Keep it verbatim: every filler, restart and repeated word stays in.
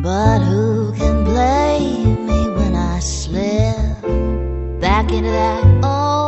But who can blame me when I slip back into that old